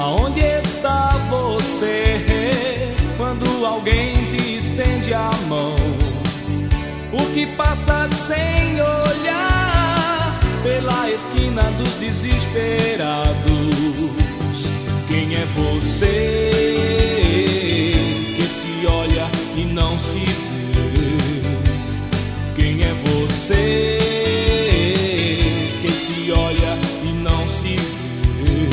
Aonde está você quando alguém te estende a mão? O que passa sem olhar pela esquina dos desesperados? Quem é você que se olha e não se vê? Quem é você que se olha e não se vê?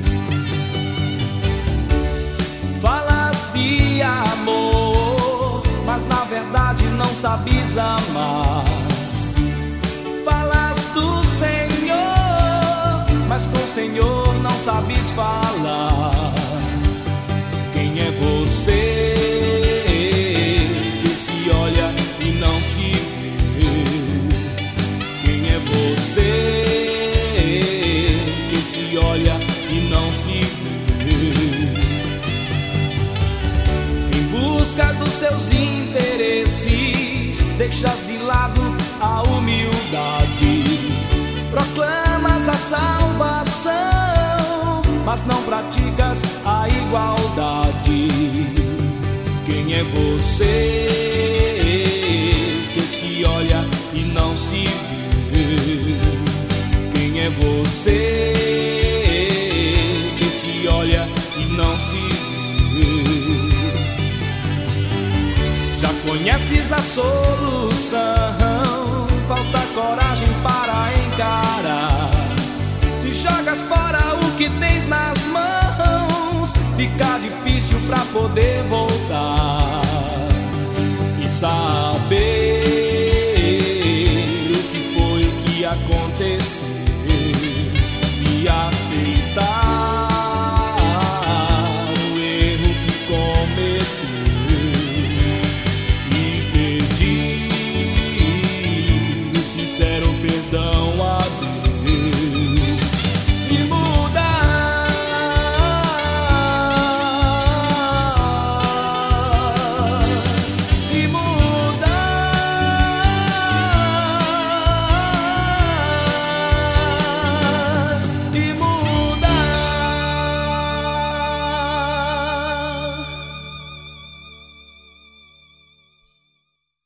Falas de amor, mas na verdade não sabes amar. Falas do Senhor, mas com o Senhor não sabes falar. Quem é você que se olha e não se vê? Quem é você que se olha e não se vê? Em busca dos seus interesses, deixas de lado a humildade. Proclamas a salvação, mas não praticas a igualdade. Quem é você que se olha e não se vê? Quem é você que se olha e não se vê? Já conheces a solução, falta coragem para encarar. Se jogas fora o que tens nas mãos, fica difícil pra poder voltar e saber